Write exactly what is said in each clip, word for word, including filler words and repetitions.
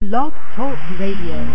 Blog Talk Radio.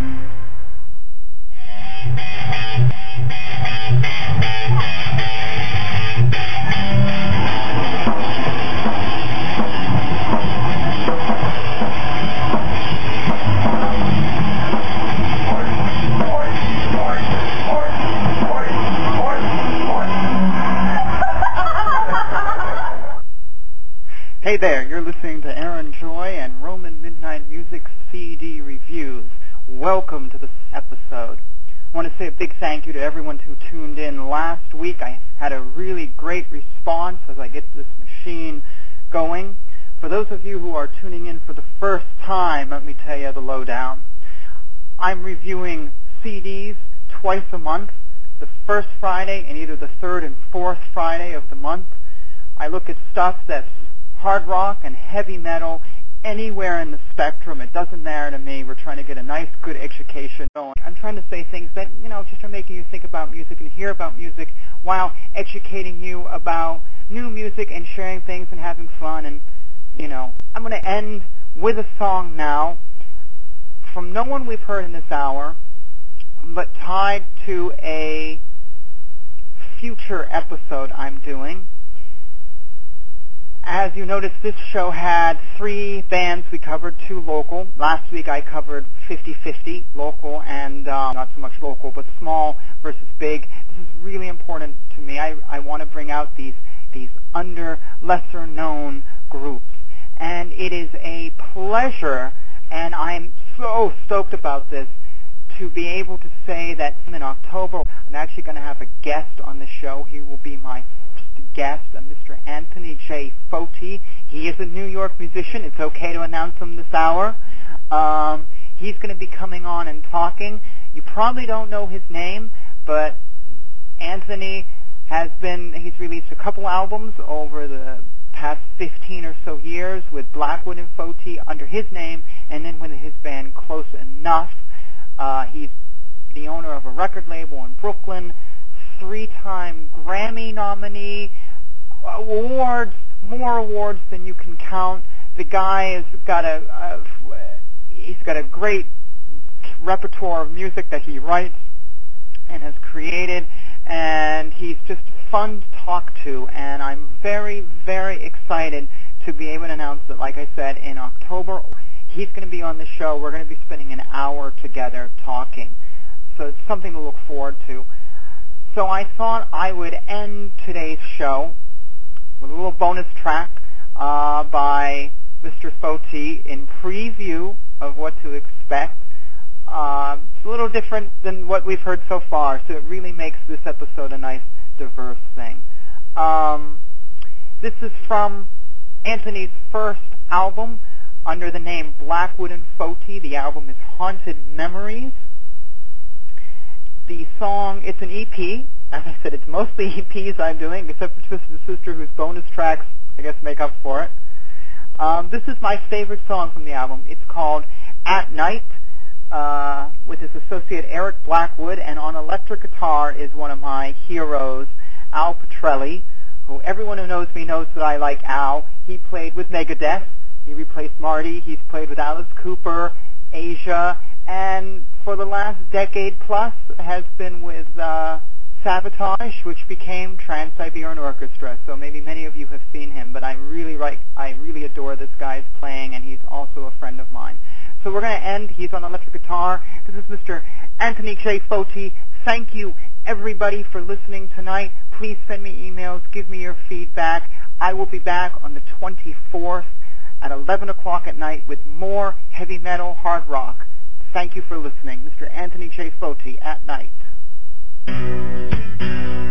Hey there, you're listening to Aaron Joy and Roman Midnight Music C D Reviews. Welcome to this episode. I want to say a big thank you to everyone who tuned in last week. I had a really great response as I get this machine going. For those of you who are tuning in for the first time, let me tell you the lowdown. I'm reviewing C Ds twice a month, the first Friday and either the third and fourth Friday of the month. I look at stuff that's hard rock and heavy metal, anywhere in the spectrum. It doesn't matter to me. We're trying to get a nice, good education going. I'm trying to say things that, you know, just are making you think about music and hear about music while educating you about new music and sharing things and having fun. And, you know, I'm going to end with a song now from no one we've heard in this hour, but tied to a future episode I'm doing. As you noticed, this show had three bands we covered, two local. Last week I covered fifty-fifty, local and um, not so much local, but small versus big. This is really important to me. I, I want to bring out these these under, lesser-known groups. And it is a pleasure, and I'm so stoked about this, to be able to say that in October I'm actually going to have a guest on the show. He will be my guest, uh, Mister Anthony J. Foti. He is a New York musician. It's okay to announce him this hour. Um, he's going to be coming on and talking. You probably don't know his name, but Anthony has been, he's released a couple albums over the past fifteen or so years with Blackwood and Foti under his name, and then with his band Close Enough. Uh, he's the owner of a record label in Brooklyn, three-time Grammy nominee, awards, more awards than you can count. The guy has got a, a he's got a great repertoire of music that he writes and has created, and he's just fun to talk to, and I'm very, very excited to be able to announce that, like I said, in October, he's going to be on the show. We're going to be spending an hour together talking. So it's something to look forward to. So I thought I would end today's show with a little bonus track uh, by Mister Foti in preview of what to expect. Uh, it's a little different than what we've heard so far, so it really makes this episode a nice, diverse thing. Um, this is from Anthony's first album under the name Blackwood and Foti. The album is Haunted Memories. The song, it's an E P. As I said, it's mostly E Ps I'm doing, except for Twisted Sister, whose bonus tracks, I guess, make up for it. Um, this is my favorite song from the album. It's called At Night, uh, with his associate Eric Blackwood, and on electric guitar is one of my heroes, Al Pitrelli, who everyone who knows me knows that I like Al. He played with Megadeth. He replaced Marty. He's played with Alice Cooper, Asia, and for the last decade plus has been with uh, Sabotage, which became Trans-Siberian Orchestra. So maybe many of you have seen him, but I really like, I really adore this guy's playing, and he's also a friend of mine. So we're going to end. He's on electric guitar. This is Mister Anthony J. Foti. Thank you, everybody, for listening tonight. Please send me emails. Give me your feedback. I will be back on the twenty-fourth at eleven o'clock at night with more heavy metal, hard rock. Thank you for listening. Mister Anthony J. Foti, At Night.